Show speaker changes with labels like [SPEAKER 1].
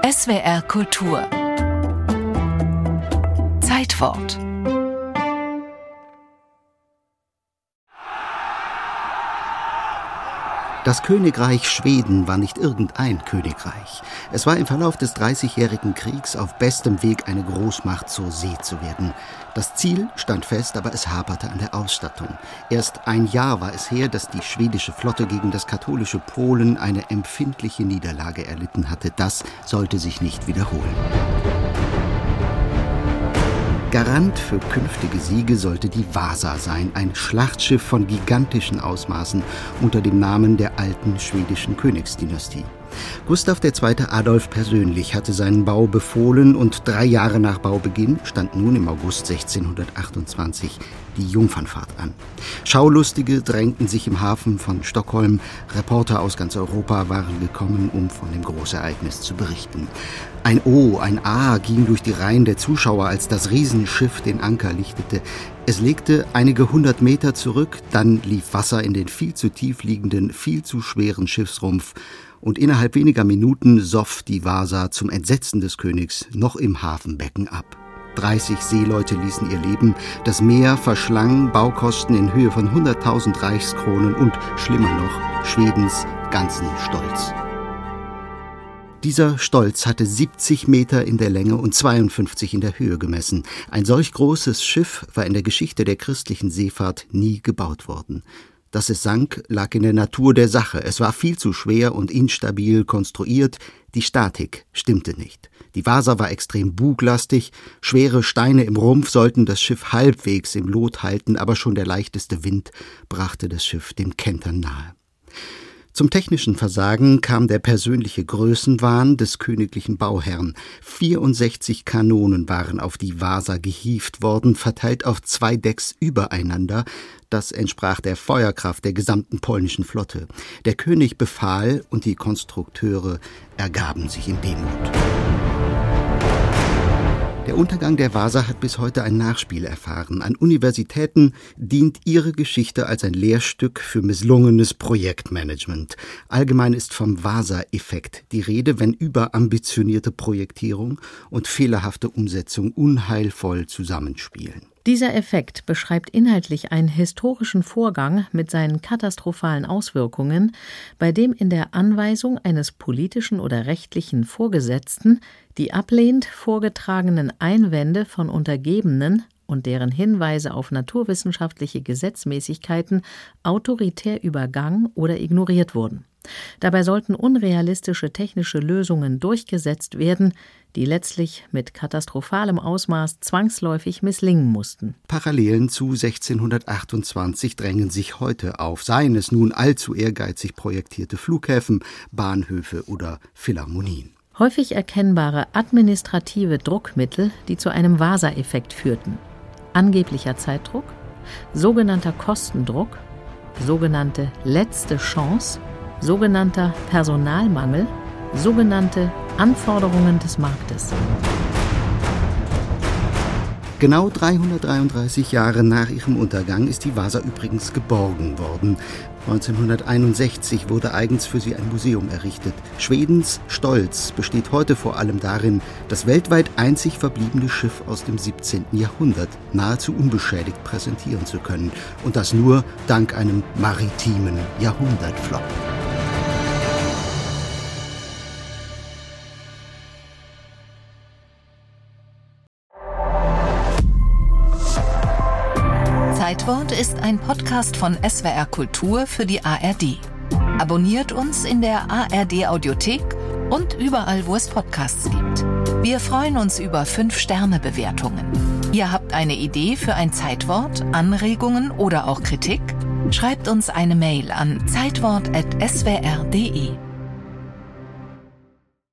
[SPEAKER 1] SWR Kultur Zeitwort.
[SPEAKER 2] Das Königreich Schweden war nicht irgendein Königreich. Es war im Verlauf des Dreißigjährigen Kriegs auf bestem Weg, eine Großmacht zur See zu werden. Das Ziel stand fest, aber es haperte an der Ausstattung. Erst ein Jahr war es her, dass die schwedische Flotte gegen das katholische Polen eine empfindliche Niederlage erlitten hatte. Das sollte sich nicht wiederholen. Garant für künftige Siege sollte die Vasa sein, ein Schlachtschiff von gigantischen Ausmaßen unter dem Namen der alten schwedischen Königsdynastie. Gustav II. Adolf persönlich hatte seinen Bau befohlen und 3 Jahre nach Baubeginn stand nun im August 1628 die Jungfernfahrt an. Schaulustige drängten sich im Hafen von Stockholm. Reporter aus ganz Europa waren gekommen, um von dem Großereignis zu berichten. Ein O, ein A ging durch die Reihen der Zuschauer, als das Riesenschiff den Anker lichtete. Es legte einige 100 Meter zurück, dann lief Wasser in den viel zu tief liegenden, viel zu schweren Schiffsrumpf und innerhalb weniger Minuten soff die Vasa zum Entsetzen des Königs noch im Hafenbecken ab. 30 Seeleute ließen ihr Leben, das Meer verschlang Baukosten in Höhe von 100.000 Reichskronen und, schlimmer noch, Schwedens ganzen Stolz. Dieser Stolz hatte 70 Meter in der Länge und 52 in der Höhe gemessen. Ein solch großes Schiff war in der Geschichte der christlichen Seefahrt nie gebaut worden. Dass es sank, lag in der Natur der Sache. Es war viel zu schwer und instabil konstruiert. Die Statik stimmte nicht. Die Vasa war extrem buglastig. Schwere Steine im Rumpf sollten das Schiff halbwegs im Lot halten, aber schon der leichteste Wind brachte das Schiff dem Kentern nahe. Zum technischen Versagen kam der persönliche Größenwahn des königlichen Bauherrn. 64 Kanonen waren auf die Vasa gehievt worden, verteilt auf 2 Decks übereinander. Das entsprach der Feuerkraft der gesamten polnischen Flotte. Der König befahl und die Konstrukteure ergaben sich in Demut. Der Untergang der Vasa hat bis heute ein Nachspiel erfahren. An Universitäten dient ihre Geschichte als ein Lehrstück für misslungenes Projektmanagement. Allgemein ist vom Vasa-Effekt die Rede, wenn überambitionierte Projektierung und fehlerhafte Umsetzung unheilvoll zusammenspielen.
[SPEAKER 3] Dieser Effekt beschreibt inhaltlich einen historischen Vorgang mit seinen katastrophalen Auswirkungen, bei dem in der Anweisung eines politischen oder rechtlichen Vorgesetzten die ablehnend vorgetragenen Einwände von Untergebenen und deren Hinweise auf naturwissenschaftliche Gesetzmäßigkeiten autoritär übergangen oder ignoriert wurden. Dabei sollten unrealistische technische Lösungen durchgesetzt werden, die letztlich mit katastrophalem Ausmaß zwangsläufig misslingen mussten.
[SPEAKER 2] Parallelen zu 1628 drängen sich heute auf, seien es nun allzu ehrgeizig projektierte Flughäfen, Bahnhöfe oder Philharmonien.
[SPEAKER 3] Häufig erkennbare administrative Druckmittel, die zu einem Vasa-Effekt führten. Angeblicher Zeitdruck, sogenannter Kostendruck, sogenannte letzte Chance, sogenannter Personalmangel, sogenannte Anforderungen des Marktes.
[SPEAKER 2] Genau 333 Jahre nach ihrem Untergang ist die Vasa übrigens geborgen worden. 1961 wurde eigens für sie ein Museum errichtet. Schwedens Stolz besteht heute vor allem darin, das weltweit einzig verbliebene Schiff aus dem 17. Jahrhundert nahezu unbeschädigt präsentieren zu können. Und das nur dank einem maritimen Jahrhundertflop.
[SPEAKER 1] Zeitwort ist ein Podcast von SWR Kultur für die ARD. Abonniert uns in der ARD Audiothek und überall, wo es Podcasts gibt. Wir freuen uns über 5-Sterne-Bewertungen. Ihr habt eine Idee für ein Zeitwort, Anregungen oder auch Kritik? Schreibt uns eine Mail an zeitwort@swr.de.